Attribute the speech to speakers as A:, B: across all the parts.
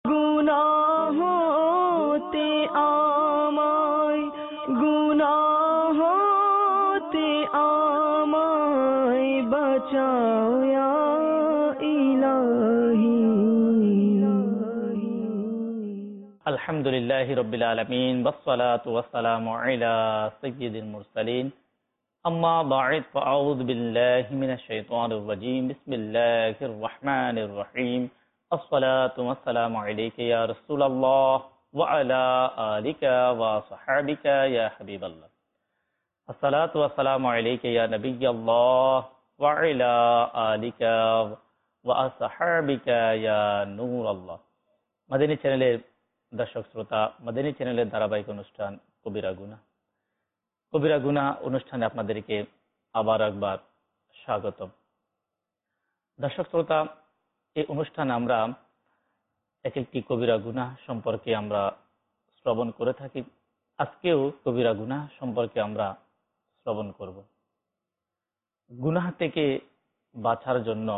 A: গুনাহ হতে আমায়, গুনাহ হতে আমায় বাঁচাও ইয়া ইলাহি।
B: আলহামদুলিল্লাহি রাব্বিল আলামিন ওয়াসসালাতু ওয়াসসালামু আলা সাইয়্যিদিল মুরসালিন আম্মা বা'দ ফাআউযু বিল্লাহি মিনাশ শাইতানির রাজীম বিসমিল্লাহির রহমানির রহিম আসসালাতু ওয়াসসালামু আলাইকা ইয়া রাসূলুল্লাহ ওয়া আলা আলিকা ওয়া সাহবিকা ইয়া হাবিবাল্লাহ আসসালাতু ওয়াসসালামু আলাইকা ইয়া নাবিয়াল্লাহ ওয়া আলা আলিকা ওয়া সাহবিকা ইয়া নূরাল্লাহ। মাদানী চ্যানেলের দর্শক শ্রোতা, মাদানী চ্যানেলের ধারাবাহিক অনুষ্ঠান কবিরা গুনাহ। কবিরা গুনাহ অনুষ্ঠানে আপনাদেরকে আবার একবার স্বাগতম। দর্শক শ্রোতা, এই অনুষ্ঠানে আমরা এক একটি কবিরা গুনাহ সম্পর্কে আমরা শ্রবণ করে থাকি। আজকেও কবিরা গুনাহ সম্পর্কে আমরা শ্রবণ করব। গুনাহ থেকে বাঁচার জন্য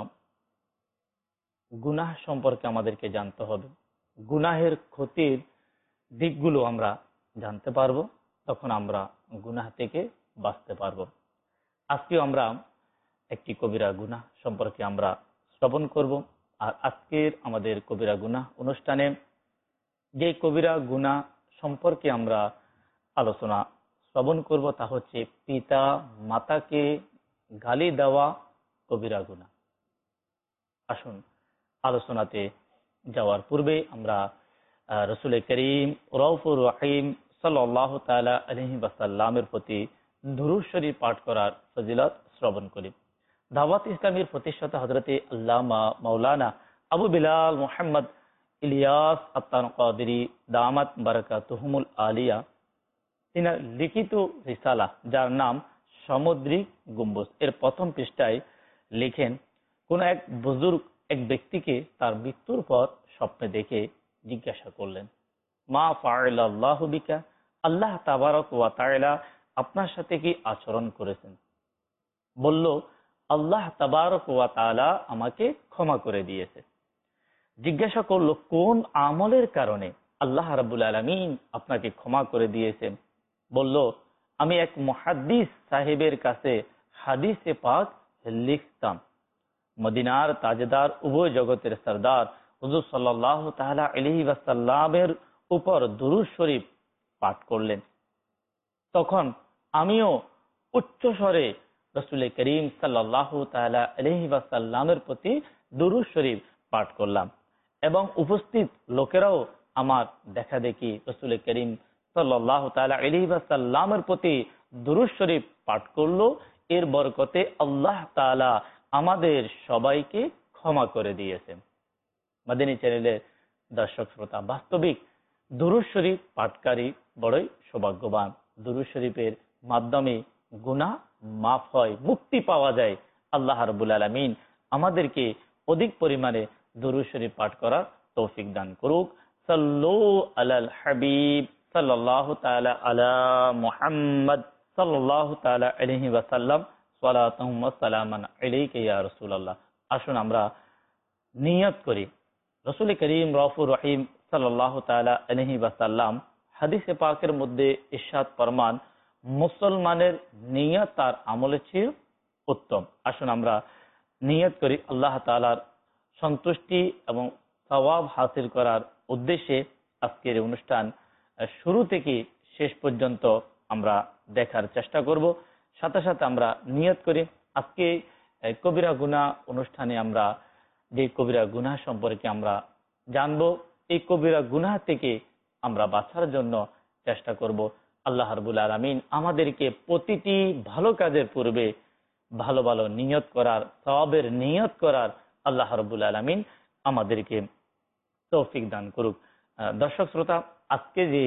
B: গুনাহ সম্পর্কে আমাদেরকে জানতে হবে। গুনাহের ক্ষতির দিকগুলো আমরা জানতে পারবো, তখন আমরা গুনাহ থেকে বাঁচতে পারবো। আজকেও আমরা একটি কবিরা গুনাহ সম্পর্কে আমরা শ্রবণ করব। আর আজকের আমাদের কবিরা গুনাহ অনুষ্ঠানে যে কবিরা গুনাহ সম্পর্কে আমরা আলোচনা শ্রবণ করব তা হচ্ছে পিতা মাতাকে গালি দেওয়া কবিরা গুনাহ। আসুন আলোচনাতে যাওয়ার পূর্বে আমরা রাসূল করিম রউফুর রহিম সাল্লাল্লাহু তাআলা আলাইহি ওয়াসাল্লামের প্রতি দুরূদ শরীফ পাঠ করার ফজিলত শ্রবণ করি। দাওয়াত ইসলামের প্রতিষ্ঠাতা হযরতে আল্লামা মাওলানা আবু বিলাল মুহাম্মদ ইলিয়াস আত-তানকাদিরি দামাত বারাকাতুহুমুল আলিয়া তিনি লিখিত রিসালা যার নাম সামুদ্রিক গম্বুজ এর প্রথম পৃষ্ঠায় লেখেন, কোন এক বুজুর্গ এক ব্যক্তিকে তার মৃত্যুর পর স্বপ্নে দেখে জিজ্ঞাসা করলেন, মা ফাআলাল্লাহু বিকা, আল্লাহ তাবারক ওয়া তাআলা আপনার সাথে কি আচরণ করেছেন? বলল, আল্লাহ তাবারক ওয়া তাআলা আমাকে ক্ষমা করে দিয়েছে। জিজ্ঞাসা করলো, কোন আমলের কারণে আল্লাহ রাব্বুল আলামিন আপনাকে ক্ষমা করে দিয়েছেন? বলল, আমি এক মুহাদ্দিস সাহেবের কাছে হাদিসে পাক লিখতাম। মদিনার তাজদার উভয় জগতের সরদার হুজুর সাল্লাল্লাহু তাআলা আলাইহি ওয়াসাল্লামের উপর দুরূদ শরীফ পাঠ করলেন। তখন আমিও উচ্চ স্বরে রাসূল করিম সাল্লাল্লাহু তাআলা আলাইহি ওয়াসাল্লামের প্রতি দুরূদ শরীফ পাঠ করলাম এবং উপস্থিত লোকেরাও আমার দেখা দেখি রাসূল করিম সাল্লাল্লাহু তাআলা আলাইহি ওয়াসাল্লামের প্রতি দুরূদ শরীফ পাঠ করলো। এর বরকতে আল্লাহ তাআলা আমাদের সবাইকে ক্ষমা করে দিয়েছেন। মাদানী চ্যানেলের দর্শক শ্রোতা, বাস্তবিক দুরূদ শরীফ পাঠকারী বড়ই সৌভাগ্যবান। দুরূদ শরীফের মাধ্যমে গুনাহ মাফ হয়, মুক্তি পাওয়া যায়। আল্লাহ রাব্বুল আলামিন আমাদেরকে অধিক পরিমাণে দুরূদ শরীফ পাঠ করার তৌফিক দান করুক। সাল্লু আলাল হাবিব সাল্লাল্লাহু তাআলা আলা মুহাম্মদ সাল্লাল্লাহু তাআলা আলাইহি ওয়াসাল্লাম সালাতুম ওয়া সালামান আলাইকা ইয়া রাসূলুল্লাহ। আসুন আমরা নিয়ত করি। রাসূল করিম রউফুর রহিম সাল্লাল্লাহু তাআলা আলাইহি ওয়াসাল্লাম হাদিসে পাকের মধ্যে ইরশাদ ফরমান, মুসলমানের নিয়ত তার আমলের চেয়ে উত্তম। আসুন আমরা নিয়ত করি আল্লাহ তাআলার সন্তুষ্টি এবং সওয়াব হাসিল করার উদ্দেশ্যে আজকের অনুষ্ঠান শুরু থেকে শেষ পর্যন্ত আমরা দেখার চেষ্টা করব। সাথে সাথে আমরা নিয়ত করি আজকে কবিরা গুনাহ অনুষ্ঠানে আমরা যে কবিরা গুনাহ সম্পর্কে আমরা জানব, এই কবিরা গুনাহ থেকে আমরা বাঁচার জন্য চেষ্টা করব। আল্লাহ রাব্বুল আলামিন আমাদেরকে প্রতিটি ভালো কাজের পূর্বে ভালো ভালো নিয়ত করার, সওয়াবের নিয়ত করার আল্লাহ রাব্বুল আলামিন আমাদেরকে তৌফিক দান করুক। দর্শক শ্রোতা, আজকে যে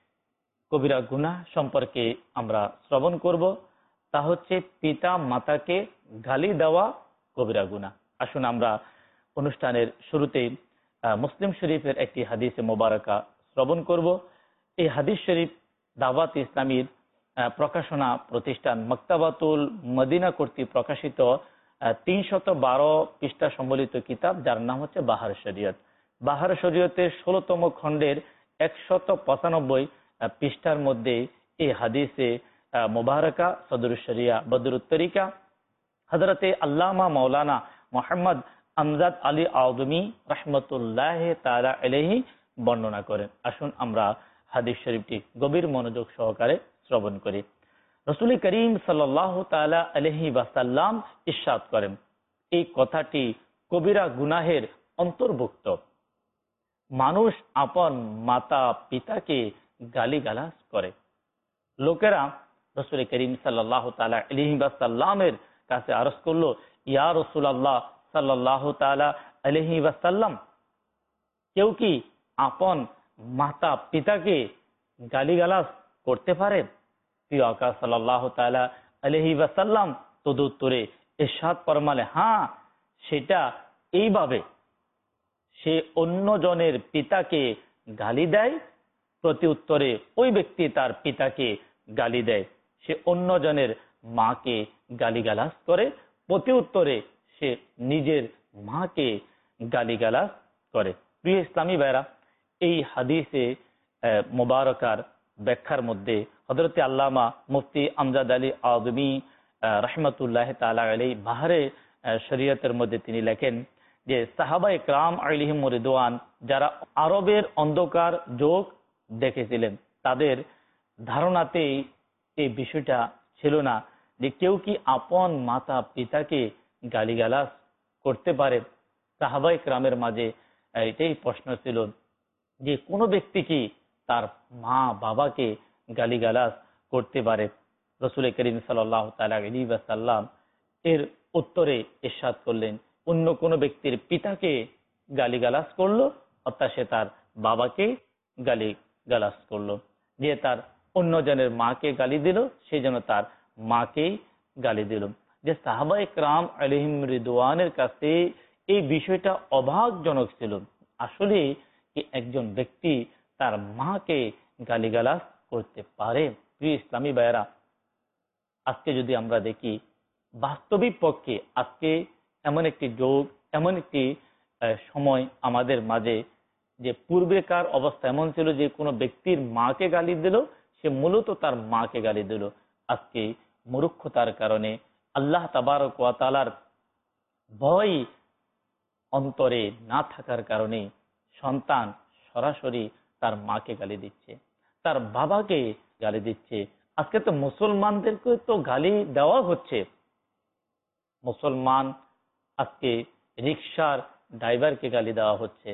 B: কবিরা গুনাহ সম্পর্কে আমরা শ্রবণ করব তা হচ্ছে পিতা মাতাকে গালি দেওয়া কবিরা গুনাহ। আসুন আমরা অনুষ্ঠানের শুরুতেই মুসলিম শরীফের একটি হাদিসে মোবারকা শ্রবণ করব। এই হাদিস শরীফ দাওয়াত ইসলামীর প্রকাশনা প্রতিষ্ঠান মাকতাবাতুল মদিনা কর্তৃক প্রকাশিত 312 পৃষ্ঠা সম্বলিত কিতাব, যার নাম হচ্ছে বাহার শরীয়ত। বাহার শরীয়তের 16তম খণ্ডের 195 পৃষ্ঠার মধ্যে এই হাদিসে মুবারাকা সদরুশ শরিয়া বদরুত তরিকা হযরতে আল্লামা মাওলানা মোহাম্মদ আমজাদ আলী আদমি রহমতুল্লাহ তাআলা আলাইহি বর্ণনা করেন। আসুন আমরা হাদিস শরীফটি গভীর মনোযোগ সহকারে শ্রবণ করি। রাসূল করিম সাল্লাল্লাহু তাআলা আলাইহি ওয়াসাল্লাম ইরশাদ করেন, এই কথাটি কবিরা গুনাহের অন্তর্ভুক্ত। মানুষ আপন মাতা পিতাকে গালিগালাজ করে। লোকেরা রাসূল করিম সাল্লাল্লাহু তাআলা আলাইহি ওয়াসাল্লামের কাছে আরজ করলো, ইয়া রাসূলুল্লাহ সাল্লাল্লাহু তাআলা আলাইহি ওয়াসাল্লাম, কেউ কি আপন মাতা পিতাকে গালিগালাজ করতে পারে? প্রিয় আকা সাল্লাল্লাহু তাআলা আলাইহি ওয়াসাল্লাম তদুত্তরে ইরশাদ ফরমালে, হ্যাঁ, সেটা এইভাবে, সে অন্যজনের পিতাকে গালি দেয়, প্রতি উত্তরে ওই ব্যক্তি তার পিতাকে গালি দেয়। সে অন্যজনের মাকে গালিগালাজ করে, প্রতি উত্তরে সে নিজের মাকে গালিগালাজ করে। প্রিয় ইসলামী ভাইরা, এই হাদিসে মুবারকার ব্যাখ্যার মধ্যে হযরতে আল্লামা মুফতি আমজাদ আলী আদমি রহমতুল্লাহ তাআলা আলাইহি বাহারে শরীয়তের মধ্যে তিনি লেখেন যে সাহাবায়ে কেরাম আলাইহিম রিদওয়ান যারা আরবের অন্ধকার যুগ দেখেছিলেন, তাদের ধারণাতেই এই বিষয়টা ছিল না যে কেউ কি আপন মাতা পিতাকে গালিগালাজ করতে পারে। সাহাবায়ে কেরামের মাঝে এটাই প্রশ্ন ছিল যে কোনো ব্যক্তি কি তার মা বাবাকে গালিগালাজ করতে পারে? রাসূল করিম সাল্লাল্লাহু তাআলা আলাইহি ওয়াসাল্লাম এর উত্তরে ইরশাদ করলেন, অন্য কোনো ব্যক্তির পিতাকে গালিগালাজ করলো অর্থাৎ সে তার বাবাকে গালিগালাজ করলো। যে তার অন্যজনের মাকে গালি দিল, সে যেন তার মাকেই গালি দিল। যে সাহাবায়ে কেরাম আলাইহিম রিদওয়ানের কাছে এই বিষয়টা অবাকজনক ছিল। আসলে কি একজন ব্যক্তি তার মাকে গালিগালাজ করতে পারে? প্রিয় ইসলামী ভাইয়েরা, আজকে যদি আমরা দেখি বাস্তবিক পক্ষে আজকে এমন একটি যুগ, এমন একটি সময় আমাদের মাঝে, যে পূর্বেকার অবস্থা এমন ছিল যে কোনো ব্যক্তির মাকে গালি দিল, সে মূলত তার মাকে গালি দিল। আজকে মূর্খতার কারণে, আল্লাহ তাবারক ওয়া তাআলার ভয় অন্তরে না থাকার কারণে সন্তান সরাসরি তার মাকে গালি দিচ্ছে, তার বাবাকে গালি দিচ্ছে। আজকে তো মুসলমানদেরকে তো গালি দেওয়া হচ্ছে। মুসলমান আজকে রিকশার ড্রাইভারকে গালি দেওয়া হচ্ছে,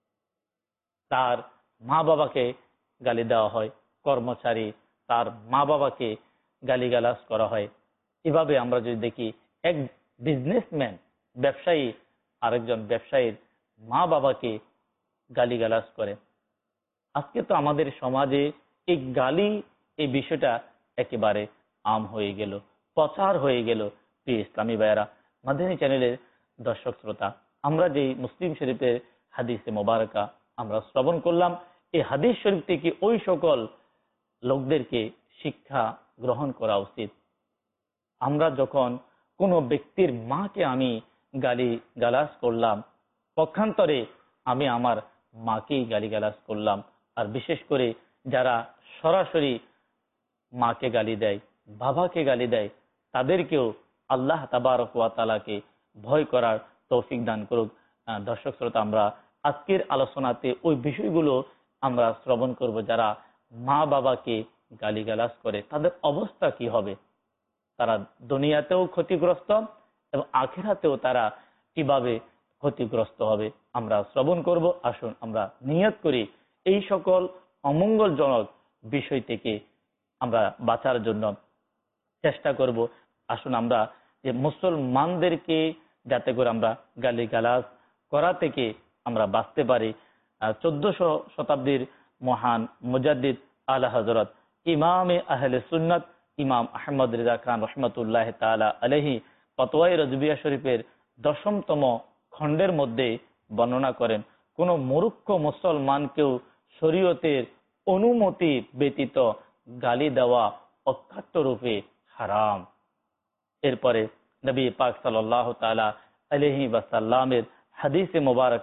B: তার মা বাবাকে গালি দেওয়া হয়, কর্মচারী তার মা বাবাকে গালিগালাজ করা হয়। এভাবে আমরা যদি দেখি, এক বিজনেসম্যান ব্যবসায়ী আরেকজন ব্যবসায়ীর মা বাবাকে গালিগালাজ করে। আজকে তো আমাদের সমাজে এই গালি, এই বিষয়টা একেবারে আম হয়ে গেল, প্রচার হয়ে গেল। প্রিয় ইসলামী ভাইয়েরা, মাদানী চ্যানেলের দর্শক শ্রোতা, আমরা যে মুসলিম শরীফের হাদিসে মোবারকা আমরা শ্রবণ করলাম, এই হাদিস শরীফ থেকে ওই সকল লোকদেরকে শিক্ষা গ্রহণ করা উচিত। আমরা যখন কোনো ব্যক্তির মাকে আমি গালিগালাজ করলাম, পক্ষান্তরে আমি আমার মাকেই গালিগালাজ করলাম। আর বিশেষ করে যারা সরাসরি মাকে গালি দেয়, বাবাকে গালি দেয়, তাদেরকেও আল্লাহ তাবারক ওয়া তাআলাকে ভয় করার তৌফিক দান করুক। দর্শক শ্রোতা, আমরা আজকের আলোচনাতে ওই বিষয়গুলো আমরা শ্রবণ করব। যারা মা বাবাকে গালিগালাজ করে তাদের অবস্থা কি হবে, তারা দুনিয়াতেও ক্ষতিগ্রস্ত এবং আখিরাতেও তারা কিভাবে ক্ষতিগ্রস্ত হবে, আমরা শ্রবণ করব। আসুন আমরা নিয়ত করি এই সকল অমঙ্গলজনক বিষয় থেকে আমরা বাঁচার জন্য চেষ্টা করব। আসুন আমরা যে মুসলমানদেরকে যাতে করে আমরা গালিগালাজ করা থেকে আমরা বাঁচতে পারি। 1400 শতাব্দীর মহান মুজাদ্দিদ আলা হযরত ইমামে আহলে সুন্নাত ইমাম আহমদ রিজা খান রহমতুল্লাহ তাআলা আলাইহি ফতোয়ায়ে রাজবিয়া শরীফের 10তম খণ্ডের মধ্যে বর্ণনা করেন, কোন মূর্খ মুসলমানকেও শরীয়তের অনুমতি ব্যতীত গালি দেওয়া অকাট্য রূপে হারাম। এরপরে নবী পাক সাল্লাল্লাহু তাআলা আলাইহি ওয়াসাল্লামের হাদিসে মোবারকা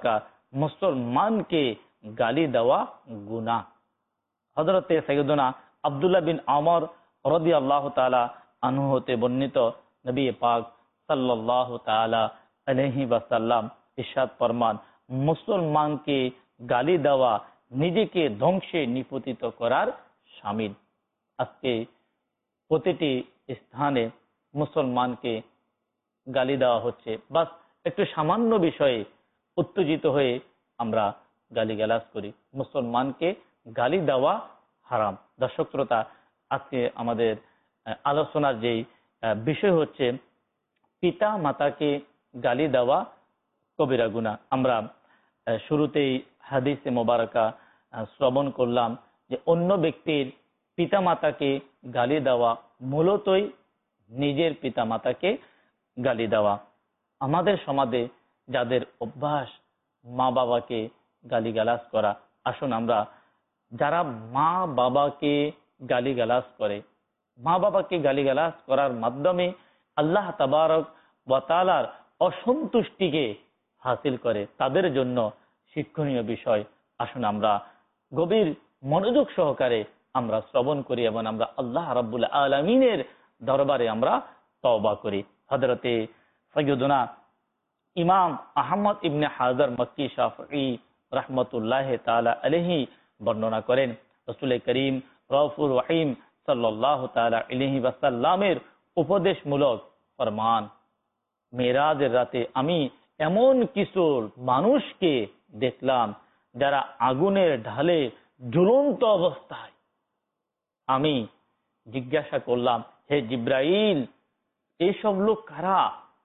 B: মুসলমানকে গালি দেওয়া গুনাহ। হযরতে সাইয়্যিদুনা আব্দুল্লাহ বিন আমর রাদিয়াল্লাহু তাআলা আনহু হতে বর্ণিত, নবী পাক সাল্লাল্লাহু তাআলা আলাইহি ওয়াসাল্লাম ইরশাদ ফরমান, মুসলমানকে গালি দেওয়া নিজেকে ধ্বংসে নিপতিত করার শামিল। আজকে প্রতিটি স্থানে মুসলমানকে গালি দেওয়া হচ্ছে, বাস একটু সামান্য বিষয়ে উত্তেজিত হয়ে আমরা গালিগালাজ করি। মুসলমানকে গালি দেওয়া হারাম। দর্শক শ্রোতা, আজকে আমাদের আলোচনার যেই বিষয় হচ্ছে পিতা মাতাকে গালি দেওয়া কবিরা গুনাহ। আমরা শুরুতেই হাদিসে মোবারকা শ্রবণ করলাম যে অন্য ব্যক্তির পিতা মাতাকে গালি দেওয়া মূলতই নিজের পিতা মাতাকে গালি দেওয়া। আমাদের সমাজে যাদের অভ্যাস মা বাবাকে গালিগালাজ করা, আসুন আমরা যারা মা বাবাকে গালিগালাজ করে, মা বাবাকে গালিগালাজ করার মাধ্যমে আল্লাহ তাবারক ওয়া তাআলার অসন্তুষ্টিকে হাসিল করে, তাদের জন্য শিক্ষণীয় বিষয়। আসুন আমরা গভীর মনোযোগ সহকারে আমরা শ্রবণ করি এবং আমরা আল্লাহ রাব্বুল আলামিনের দরবারে আমরা তওবা করি। হযরতে সাইয়্যিদুনা ইমাম আহমদ ইবনে হাজার মক্কি শাফঈ রাহমাতুল্লাহি তাআলা আলাইহি বর্ণনা করেন, রাসূল করিম রাউফুর রহিম সাল্লাল্লাহু তাআলা আলাইহি ওয়াসাল্লামের উপদেশমূলক ফরমান, মেরাজের রাতে আমি এমন কিছু মানুষকে দেখলাম যারা আগুনের ঢালে ঝুলন্ত অবস্থায়। আমি জিজ্ঞাসা করলাম, হে জিব্রাইল, এইসব লোক কারা?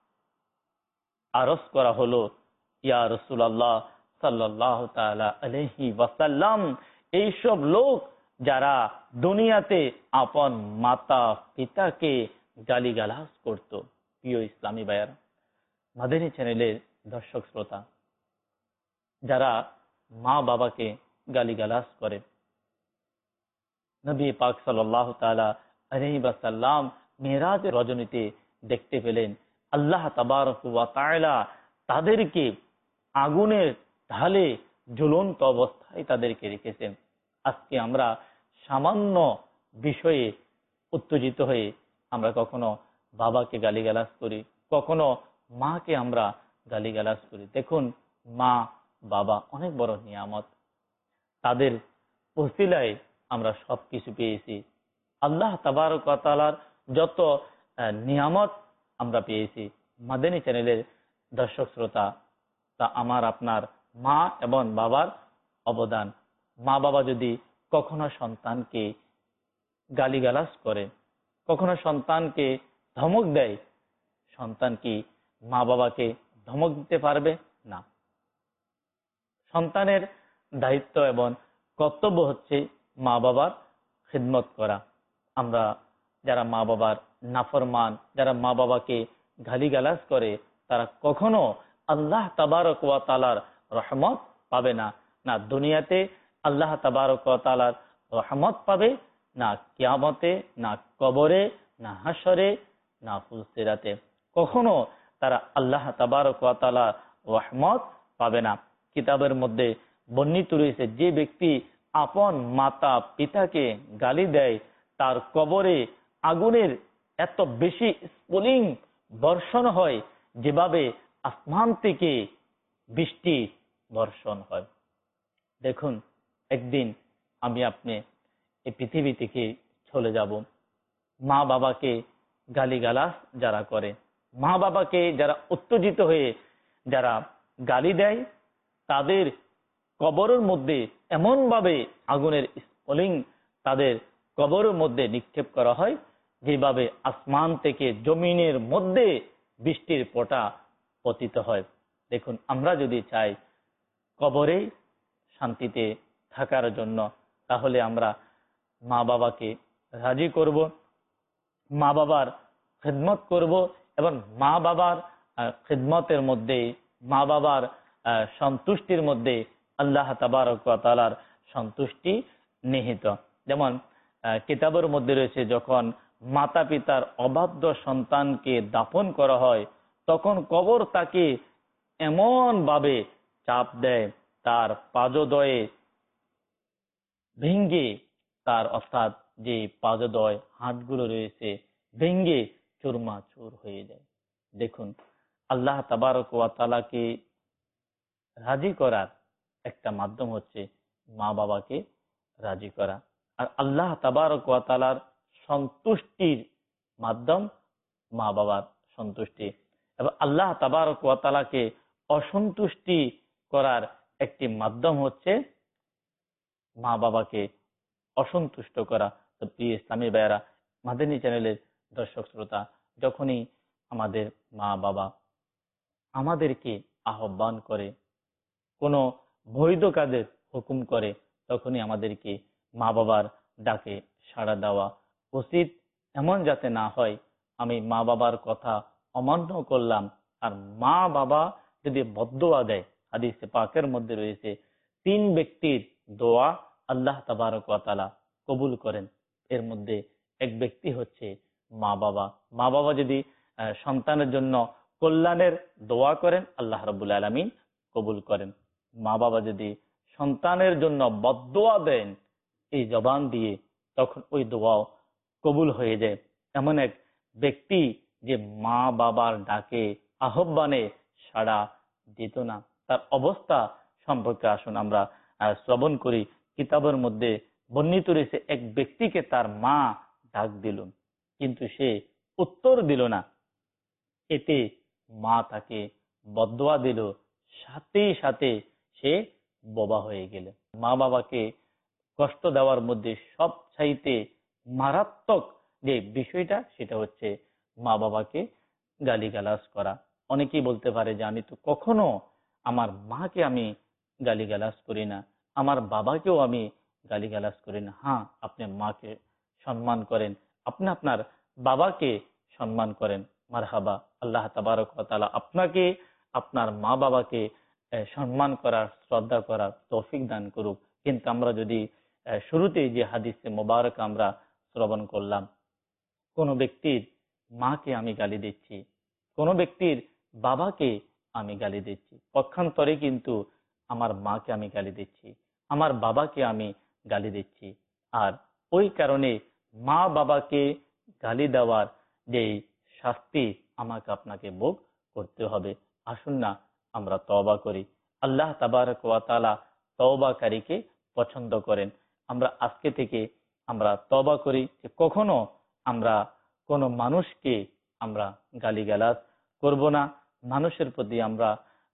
B: আরজ করা হলো, ইয়া রাসূলুল্লাহ সাল্লাল্লাহু তাআলা আলাইহি ওয়াসাল্লাম, এইসব লোক যারা দুনিয়াতে আপন মাতা পিতাকে গালিগালাজ করত। প্রিয় ইসলামী ভাইয়ারা, মাদানী চ্যানেলের দর্শক শ্রোতা, যারা মা বাবাকে গালিগালাজ করে, নবী পাক সাল্লাল্লাহু তাআলা আলাইহি ওয়াসাল্লাম মেরাজের রজনীতে দেখতে পেলেন আল্লাহ তাবারক ওয়া তাআলা তাদেরকে আগুনের ঢালে ঝুলন্ত অবস্থায় তাদেরকে রেখেছেন। আজকে আমরা সামান্য বিষয়ে উত্তেজিত হয়ে আমরা কখনো বাবাকে গালিগালাজ করি, কখনো মাকে আমরা গালিগালাজ করি। দেখুন, মা বাবা অনেক বড় নিয়ামত, তাদের ওসিলায় আমরা সবকিছু পেয়েছি। আল্লাহ তাবারক ওয়া তাআলার যত নিয়ামত আমরা পেয়েছি। মাদানী চ্যানেলের দর্শক শ্রোতা, তা আমার আপনার মা এবং বাবার অবদান। মা বাবা যদি কখনো সন্তানকে গালিগালাজ করে, কখনো সন্তানকে ধমক দেয়, সন্তান কি মা বাবাকে ধমক দিতে পারবে? না। সন্তানের দায়িত্ব এবং কর্তব্য হচ্ছে মা বাবার খিদমত করা। আমরা যারা মা বাবার নাফরমান, যারা মা বাবাকে গালিগালাজ করে, তারা কখনো আল্লাহ তাবারক ওয়া তাআলার রহমত পাবে না। না দুনিয়াতে আল্লাহ তাবারক ওয়া তাআলার রহমত পাবে, না কিয়ামতে, না কবরে, না হাসরে, না ফুলসিরাতে। কখনো তারা আল্লাহ তাবারক ওয়া তাআলার রহমত পাবে না। কিতাবের মধ্যে বর্ণিত রয়েছে, যে ব্যক্তি আপন মাতা পিতাকে গালি দেয়, তার কবরে আগুনের এত বেশি স্ফুলিং বর্ষণ হয়, যেভাবে আসমান থেকে বৃষ্টি বর্ষণ হয়। দেখুন, একদিন আমি আপনি এই পৃথিবী থেকে চলে যাব। মা বাবাকে গালিগালাজ যারা করে, মা বাবাকে যারা উত্তেজিত হয়ে যারা গালি দেয়, তাদের কবরের মধ্যে এমনভাবে আগুনের স্ফুলিং তাদের কবরের মধ্যে নিক্ষেপ করা হয়, যেভাবে আসমান থেকে জমিনের মধ্যে বৃষ্টির ফোঁটা পতিত হয়। দেখুন, আমরা যদি চাই কবরে শান্তিতে থাকার জন্য, তাহলে আমরা মা বাবাকে রাজি করব, মা বাবার খিদমত করব, এবং মা বাবার খিদমতের মধ্যে, মা বাবার সন্তুষ্টির মধ্যে আল্লাহ তাবারক ওয়া তাআলার সন্তুষ্টি নিহিত। যেমন কিতাবের মধ্যে রয়েছে, যখন মাতা পিতার অবাধ্য সন্তানকে দাফন করা হয়, তখন কবর তাকে এমন ভাবে চাপ দেয়, তার পাদদয়ে ভেঙ্গে, তার অর্থাৎ যে পাদদয় হাতগুলো রয়েছে ভেঙ্গে চূরমাচুর হয়ে যায়। দেখুন, আল্লাহ তাবারক ওয়া তাআলাকে রাজি করার একটা মাধ্যম হচ্ছে মা বাবাকে রাজি করা, আর আল্লাহ তাবারক ওয়া তাআলার সন্তুষ্টির মাধ্যম মা বাবার সন্তুষ্টি, এবং আল্লাহ তাবারক ওয়া তাআলাকে অসন্তুষ্টি করার একটি মাধ্যম হচ্ছে মা বাবাকে অসন্তুষ্ট করা। তো প্রিয় ইসলামী ভাইয়েরা, মাদানী চ্যানেলের দর্শক শ্রোতা, যখনই আমাদের মা বাবা আমাদেরকে আহ্বান করে, কোনো বৈধ কাজের হুকুম করে, তখনই আমাদেরকে মা বাবার ডাকে সাড়া দেওয়া উচিত। এমন যাতে না হয় আমি মা বাবার কথা অমান্য করলাম, আর মা বাবা যদি বদদোয়া দেয়, হাদিসে পাকের মধ্যে রয়েছে 3 ব্যক্তির দোয়া আল্লাহ তাবারক ওয়া তাআলা কবুল করেন। এর মধ্যে এক ব্যক্তি হচ্ছে মা বাবা। মা বাবা যদি সন্তানের জন্য কল্যাণের দোয়া করেন, আল্লাহ রাব্বুল আলামিন কবুল করেন। মা বাবা যদি সন্তানের জন্য বদদোয়া দেন এই জবান দিয়ে, তখন ওই দোয়াও কবুল হয়ে যায়। এমন এক ব্যক্তি যে মা বাবার ডাকে আহ্বানে সাড়া দিত না, তার অবস্থা সম্পর্কে আসুন আমরা শ্রবণ করি। কিতাবের মধ্যে বর্ণিত রয়েছে, এক ব্যক্তিকে তার মা ডাক দিল, কিন্তু সে উত্তর দিল না। এতে মা তাকে বদদোয়া দিল, সাথে সাথে সে বোবা হয়ে গেল। মা বাবাকে কষ্ট দেওয়ার মধ্যে সবচাইতে মারাত্মক যে বিষয়টা, সেটা হচ্ছে মা বাবাকে গালিগালাজ করা। অনেকেই বলতে পারে যে আমি তো কখনো আমার মাকে আমি গালিগালাজ করি না, আমার বাবাকেও আমি গালিগালাজ করি না। হ্যাঁ, আপনি মাকে সম্মান করেন, আপনি আপনার বাবাকে সম্মান করেন, মারহাবা। আল্লাহ তাবারক ওয়া তাআলা আপনাকে আপনার মা বাবাকে সম্মান করার, শ্রদ্ধা করার তৌফিক দান করুক। কিন্তু আমরা যদি শুরুতেই যে হাদিসে মোবারক আমরা শ্রবণ করলাম, কোন ব্যক্তির মাকে আমি গালি দিচ্ছি, কোন ব্যক্তির বাবাকে আমি গালি দিচ্ছি, পক্ষান্তরে কিন্তু আমার মাকে আমি গালি দিচ্ছি, আমার বাবাকে আমি গালি দিচ্ছি। আর ওই কারণে মা বাবাকে গালি দেওয়ার যে শাস্তি আমাকে আপনাকে ভোগ করতে হবে। আসুন না আমরা তওবা করি। আল্লাহ তাবারক ওয়া তাআলা তওবাকারীকে পছন্দ করেন। আমরা আজকে থেকে আমরা তওবা করি যে কখনো আমরা কোনো মানুষকে আমরা গালিগালাজ করব না। মানুষের প্রতি আমরা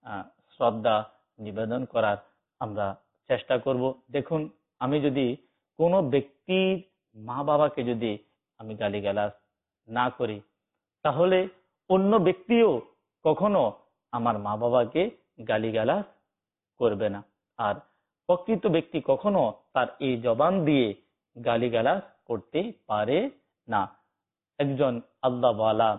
B: শ্রদ্ধা নিবেদন করার আমরা চেষ্টা করব। দেখুন, আমি যদি কোনো ব্যক্তির মা বাবাকে যদি আমি গালিগালাজ না করি, তাহলে অন্য ব্যক্তিও কখনো আমার মা বাবাকে গালিগালাজ করবে না। আর প্রকৃত ব্যক্তি কখনো তার এই জবান দিয়ে গালিগালাজ করতে পারে না। একজন আল্লাহওয়ালা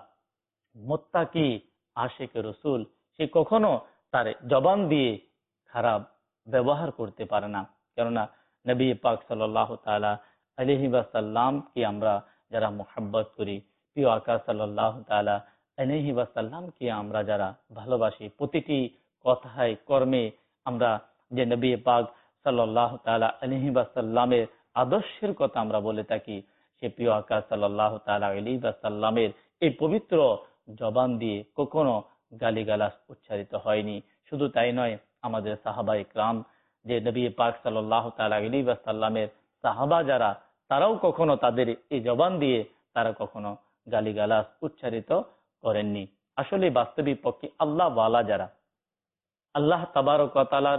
B: মুত্তাকি আশিক রাসূল, সে কখনো তার জবান দিয়ে খারাপ ব্যবহার করতে পারে না। কেননা নবী পাক সাল্লাল্লাহু তাআলা আলাইহি ওয়াসাল্লামকে আমরা যারা মুহাব্বত করি, প্রিয় আকা সাল্লাল্লাহু তাআলা আলাইহি ওয়াসাল্লামকে আমরা যারা ভালোবাসি, প্রতিটি কথায় কর্মে আমরা যে নবী পাক সাল্লাল্লাহু তাআলা আলাইহি ওয়াসাল্লামের আদর্শের কথা আমরা বলে থাকি, সে প্রিয় আকা সাল্লাল্লাহু তাআলা আলাইহি ওয়াসাল্লামের এই পবিত্র জবান দিয়ে কখনো গালিগালাজ উচ্চারিত হয়নি। শুধু তাই নয়, আমাদের সাহাবায়ে কেরাম, যে নবী পাক সাল্লাল্লাহু তাআলা আলাইহি ওয়াসাল্লামের সাহাবা যারা, তারাও কখনো তাদের এই জবান দিয়ে তারা কখনো গালিগালাজ উচ্চারিত করেননি। আসলে বাস্তবিক পক্ষে আল্লাহ ওয়ালা যারা, আল্লাহ তাবারক ওয়া তাআলার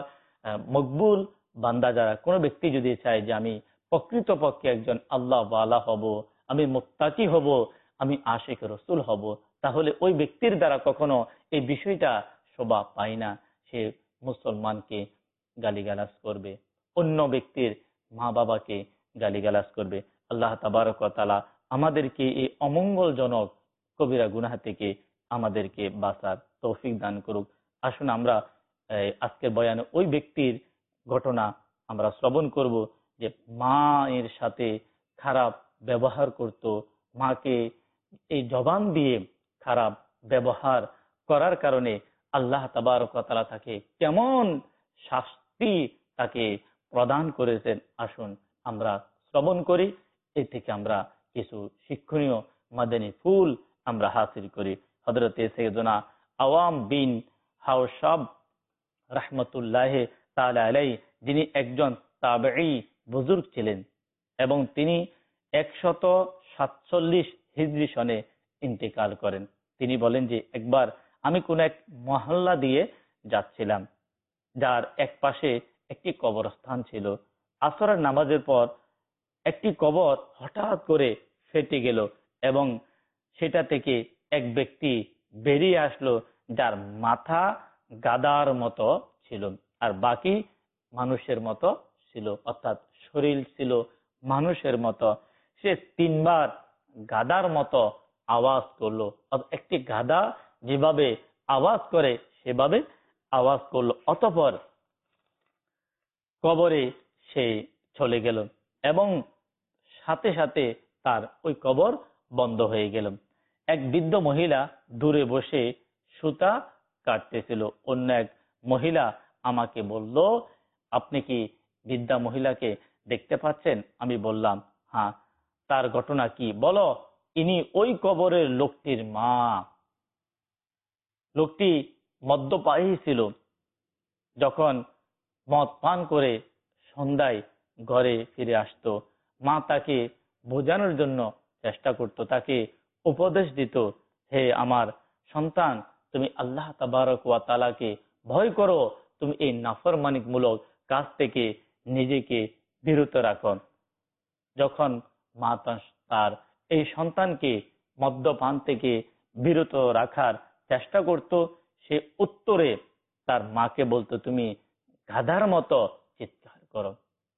B: মকবুল বান্দা যারা, কোনো ব্যক্তি যদি চায় যে আমি প্রকৃতপক্ষে একজন আল্লাহ ওয়ালা হব, আমি মুত্তাকি হব, আমি আশিক রাসূল হব, তাহলে ওই ব্যক্তির দ্বারা কখনো এই বিষয়টা শোভা পায় না। সে মুসলমানকে গালিগালাজ করবে, অন্য ব্যক্তির মা বাবাকে গালিগালাজ করবে। আল্লাহ তাবারক ওয়া তাআলা আমাদেরকে এই অমঙ্গলজনক কবিরা গুনাহ থেকে আমাদেরকে বাঁচার তৌফিক দান করুক। আসুন আমরা আজকের বয়ানে ওই ব্যক্তির ঘটনা আমরা শ্রবণ করব যে মায়ের সাথে খারাপ ব্যবহার করত, মাকে এই জবান দিয়ে খারাপ ব্যবহার করার কারণে আল্লাহ তাবারক ওয়া তাআলা তাকে কেমন শাস্তি তাকে প্রদান করেছেন, আসুন আমরা শ্রবণ করি। এ থেকে আমরা কিছু শিক্ষণীয় মাদানী ফুল আমরা হাসিল করি। হযরতে সাইয়েদনা আওয়াম বিন হাওশাব রাহমাতুল্লাহ তাআলা আলাইহি, যিনি একজন তাবেঈ বুজুর্গ ছিলেন এবং তিনি 147 হিজরি সনে ইন্তেকাল করেন। তিনি বলেন যে একবার আমি কোন এক মহল্লা দিয়ে যাচ্ছিলাম, যার এক পাশে একটি কবরস্থান ছিল। আসরের নামাজের পর একটি কবর হঠাৎ করে ফেটে গেল এবং সেটা থেকে এক ব্যক্তি বেরিয়ে আসলো, যার মাথা গাদার মতো ছিল আর বাকি মানুষের মতো ছিল, অর্থাৎ শরীর ছিল মানুষের মতো। সে 3 বার গাদার মতো আওয়াজ করলো। একটি গাদা যেভাবে আওয়াজ করে সেভাবে আওয়াজ করলো। অতঃপর কবরে সে চলে গেল এবং সাথে সাথে তার ওই কবর বন্ধ হয়ে গেল। এক বৃদ্ধ মহিলা দূরে বসে সুতা কাটতেছিল। অন্য এক মহিলা আমাকে বলল, আপনি কি বৃদ্ধা মহিলাকে দেখতে পাচ্ছেন? আমি বললাম, হ্যাঁ। তার ঘটনা কি বলো? ইনি ওই কবরের লোকটির মা। লোকটি মদ্যপায়ী ছিল। যখন মদ পান করে সন্ধ্যায় ঘরে ফিরে আসতো, মা তাকে বোঝানোর জন্য চেষ্টা করত, তাকে উপদেশ দিত, হে আমার সন্তান, তুমি আল্লাহ তাবারক ওয়া তাআলাকে ভয় করো, তুমি এই নাফরমানিমূলক কাজ থেকে নিজেকে বিরত রাখো। যখন মা তার এই সন্তানকে মদ্যপান থেকে বিরত রাখার চেষ্টা করত, সে উত্তরে তার মাকে বলতো, তুমি গাধার মতো চিৎকার করো।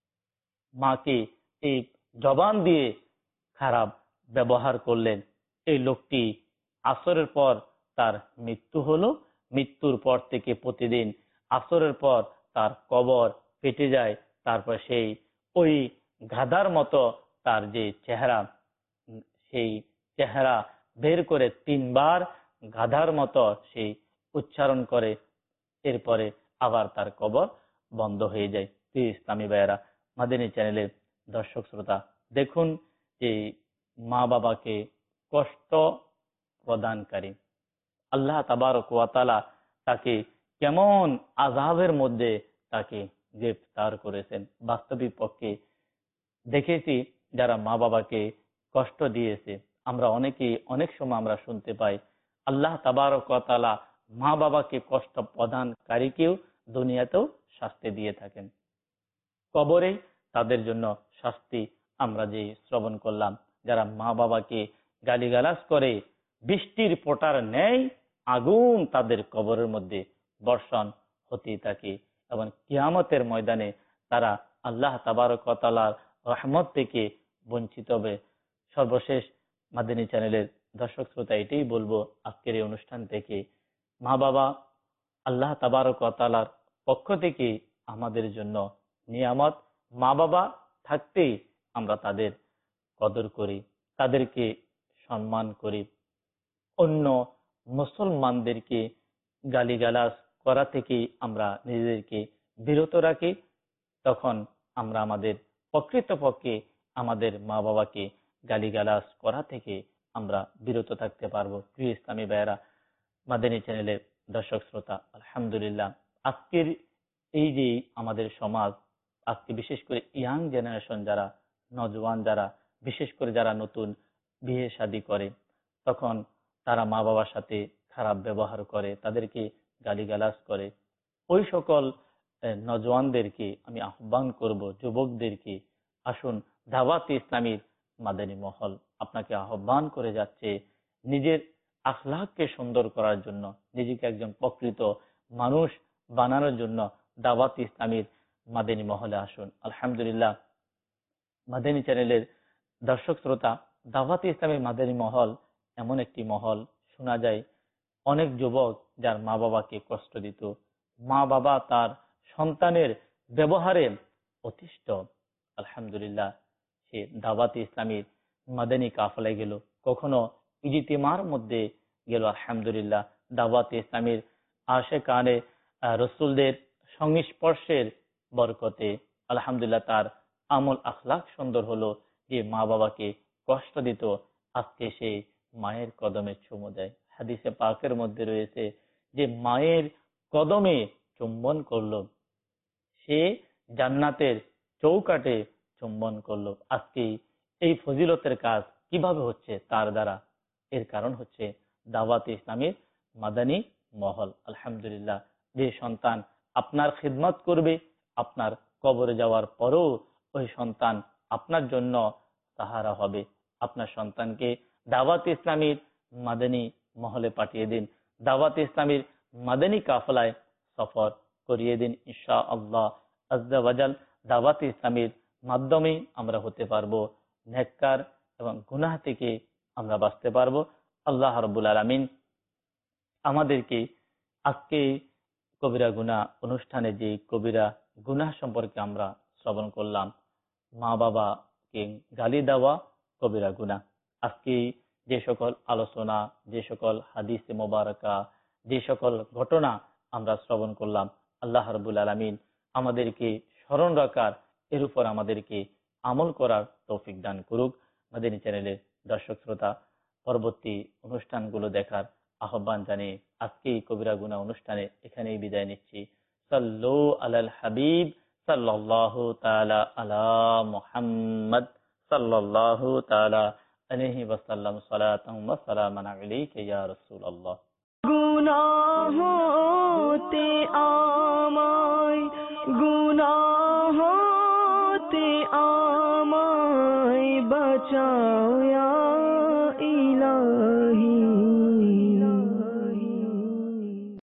B: মাকে এই জবান দিয়ে খারাপ ব্যবহার করলেন। এই লোকটি আসরের পর তার মৃত্যু হলো। মৃত্যুর পর থেকে প্রতিদিন আসরের পর তার কবর ফেটে যায়। তারপর সেই ওই গাধার মতো তার যে চেহারা, সেই চেহারা বের করে 3 বার গাধার মতো সেই উচ্চারণ করে, এরপরে আবার তার কবর বন্ধ হয়ে যায়। প্রিয় ইসলামী ভাইয়েরা, মাদানী চ্যানেলের দর্শক শ্রোতা, দেখুন যে মা বাবাকে কষ্ট প্রদানকারী আল্লাহ তাবারক ওয়া তাআলা তাকে কেমন আযাবের মধ্যে তাকে গ্রেফতার করেছেন। বাস্তবিক পক্ষে দেখেছি যারা মা বাবাকে কষ্ট দিয়েছে, আমরা অনেকেই অনেক সময় আমরা শুনতে পাই আল্লাহ তাবারক ওয়া তাআলা মা বাবাকে কষ্ট প্রদানকারীকেও দুনিয়াতেও শাস্তি দিয়ে থাকেন। কবরে তাদের জন্য শাস্তি আমরা যে শ্রবণ করলাম, যারা মা বাবাকে গালিগালাজ করে বৃষ্টির ফোঁটার ন্যায় আগুন তাদের কবরের মধ্যে বর্ষণ হতে থাকে এবং কিয়ামতের ময়দানে তারা আল্লাহ তাবারক ওয়া তাআলার রহমত থেকে বঞ্চিত হবে। সর্বশেষ মাদানী চ্যানেলের দর্শক শ্রোতা, এটাই বলবো আজকের এই অনুষ্ঠান থেকে, মা বাবা আল্লাহ তাবারক ওয়া তাআলার পক্ষ থেকে আমাদের জন্য নিয়ামত। মা বাবা থাকতেই আমরা তাদের কদর করি, তাদেরকে সম্মান করি। অন্য মুসলমানদেরকে গালিগালাজ করা থেকে আমরা নিজেদেরকে বিরত রাখি, তখন আমরা আমাদের প্রকৃতপক্ষে আমাদের মা বাবাকে গালিগালাজ করা থেকে আমরা বিরত থাকতে পারবো। প্রিয় ইসলামী ভাইয়েরা, মাদানী চ্যানেলের দর্শক শ্রোতা, আলহামদুলিল্লাহ, আজকের এই যে আমাদের সমাজ, আজকে বিশেষ করে ইয়াং জেনারেশন যারা, নজওয়ান যারা, বিশেষ করে যারা নতুন বিয়ে শাদী করে, তখন তারা মা বাবার সাথে খারাপ ব্যবহার করে, তাদেরকে গালিগালাজ করে। ওই সকল নজওয়ানদেরকে আমি আহ্বান করব, যুবকদেরকে, আসুন দাওয়াত ইসলামীর মাদানী মহল আপনাকে আহ্বান করে যাচ্ছে নিজের আখলাককে সুন্দর করার জন্য, নিজেকে একজন প্রকৃত মানুষ বানানোর জন্য দাওয়াত ইসলামীর মাদানী মহলে আসুন। আলহামদুলিল্লাহ, মাদানী চ্যানেলের দর্শক শ্রোতা, দাওয়াত ইসলামী মাদানী মহল এমন একটি মহল, শোনা যায় অনেক যুবক যার মা বাবাকে কষ্ট দিত, মা বাবা তার সন্তানের ব্যবহারে অতিষ্ঠ, আলহামদুলিল্লাহ সে দাওয়াত ইসলামীর মাদানী কাফেলায় গেল, কখনো ইজতিমার মধ্যে গেল, আলহামদুলিল্লাহ দাওয়াত ইসলামীর আশেকানে রসুলদের সংস্পর্শের বরকতে আলহামদুলিল্লাহ তার আমল আখলাক সুন্দর হলো। যে মা বাবাকে কষ্ট দিত, আজকে সে মায়ের কদমে চুমু দেয়। হাদিসে পাকের মধ্যে রয়েছে যে মায়ের কদমে চুম্বন করলো, সে জান্নাতের চৌকাটে চুম্বন করলো। আজকে এই ফজিলতের কাজ কিভাবে হচ্ছে তার দ্বারা? এর কারণ হচ্ছে দাওয়াতে ইসলামের মাদানী মহল। আলহামদুলিল্লাহ, যে সন্তান আপনার খিদমত করবে, আপনার কবরে যাওয়ার পরও ওই সন্তান আপনার জন্য সাহারা হবে। আপনার সন্তানকে দাওয়াতে ইসলামের মাদানী মহলে পাঠিয়ে দিন, দাওয়াতে ইসলামের মাদানী কাফলায় সফর করিয়ে দিন। ইনশাআল্লাহ আজ্জা ওয়াজাল দাওয়াতে ইসলামের মাধ্যমে আমরা হতে পারবো নেককার এবং গুনাহ থেকে আমরা বাঁচতে পারবো। আল্লাহ রাব্বুল আলামিন আমাদেরকে আজকে কবিরা গুনাহ অনুষ্ঠানে যে কবিরা গুনাহ সম্পর্কে আমরা শ্রবণ করলাম, মা বাবাকে গালি দেওয়া কবিরা গুনাহ। আজকে যে সকল আলোচনা, যে সকল হাদিসে মোবারকা, যে সকল ঘটনা আমরা শ্রবণ করলাম, আল্লাহ রাব্বুল আলামিন আমাদেরকে স্মরণ রাখার, এর উপর আমাদেরকে আমল করার তৌফিক দান করুক। মাদানী চ্যানেলের দর্শক শ্রোতা, পরবর্তী অনুষ্ঠানগুলো দেখার আহ্বান জানিয়ে আজকে এই কবিরা গুনাহ অনুষ্ঠানে এখানেই বিদায় নিচ্ছি। সাল্লু আলাল হাবিব সাল্লাল্লাহু তাআলা আলা মুহাম্মদ সাল্লাল্লাহু তাআলা আলাইহি ওয়াসাল্লাম সালাতাম ওয়া সালামান আলাইকা ইয়া রাসূলুল্লাহ।
A: গুনাহ হতে আমায়, গুনাহ হতে আমায় বাঁচাও।